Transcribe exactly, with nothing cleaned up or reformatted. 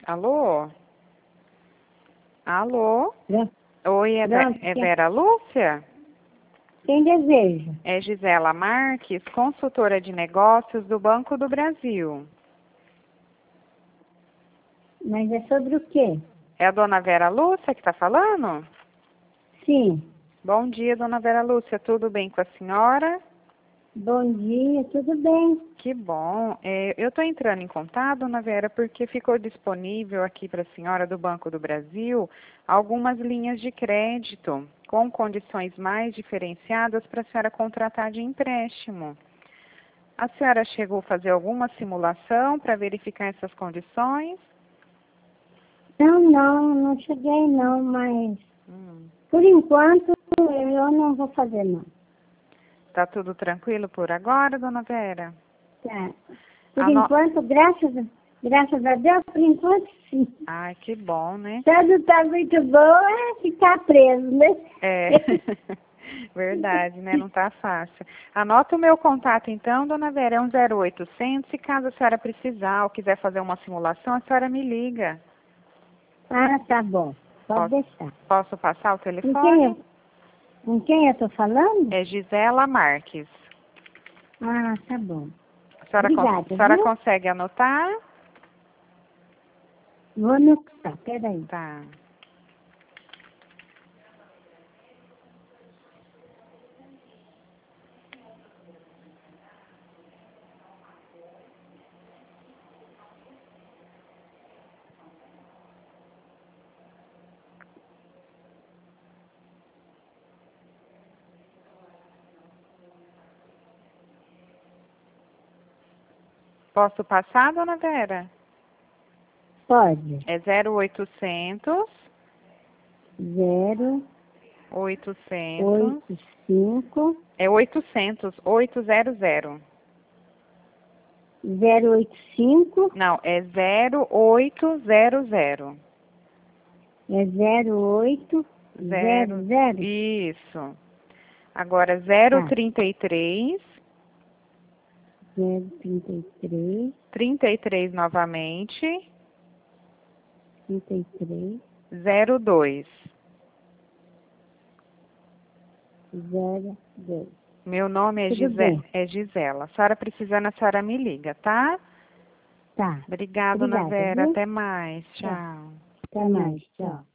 Alô? Alô? Pronto. Oi, é, Ve- Pronto, é quem- Vera Lúcia? Quem deseja? É Gisela Marques, consultora de negócios do Banco do Brasil. Mas é sobre o quê? É a dona Vera Lúcia que está falando? Sim. Bom dia, dona Vera Lúcia. Tudo bem com a senhora? Bom dia, tudo bem? Que bom. É, eu estou entrando em contato, dona Vera, porque ficou disponível aqui para a senhora do Banco do Brasil algumas linhas de crédito com condições mais diferenciadas para a senhora contratar de empréstimo. A senhora chegou a fazer alguma simulação para verificar essas condições? Não, não, não cheguei não, mas Hum. por enquanto eu não vou fazer não. Tá tudo tranquilo por agora, dona Vera? Tá. Por A no- enquanto, graças, a- graças a Deus, por enquanto sim. Ai, que bom, né? Tudo tá muito bom, é ficar preso, né? É, verdade, né? Não tá fácil. Anota o meu contato então, dona Vera, é um zero oitocentos. Se caso a senhora precisar ou quiser fazer uma simulação, a senhora me liga. Ah, tá bom. Pode Posso, deixar. posso passar o Com quem telefone? eu, com quem eu tô falando? É Gisela Marques. Ah, tá bom. A senhora, cons- Obrigada, a senhora viu? consegue anotar? Vou anotar, peraí. Tá. Posso passar, dona Vera? Pode. É zero oitocentos, Zero, oitocentos, oito, cinco, é oitocentos, oitocentos. zero, oito, cinco, Não, é zero oitocentos. é zero, oito, Zero, zero, zero. isso. Agora, zero Tá. trinta e três, Zero, trinta e três, trinta e três novamente, trinta e três, zero dois. zero, dois. Meu nome é, Tudo Gise bem. é Gisela. A senhora precisando, a senhora me liga, tá? Tá. Obrigada, dona Obrigada, Vera. viu? Até mais. Tá. Tchau. Até mais. Tchau.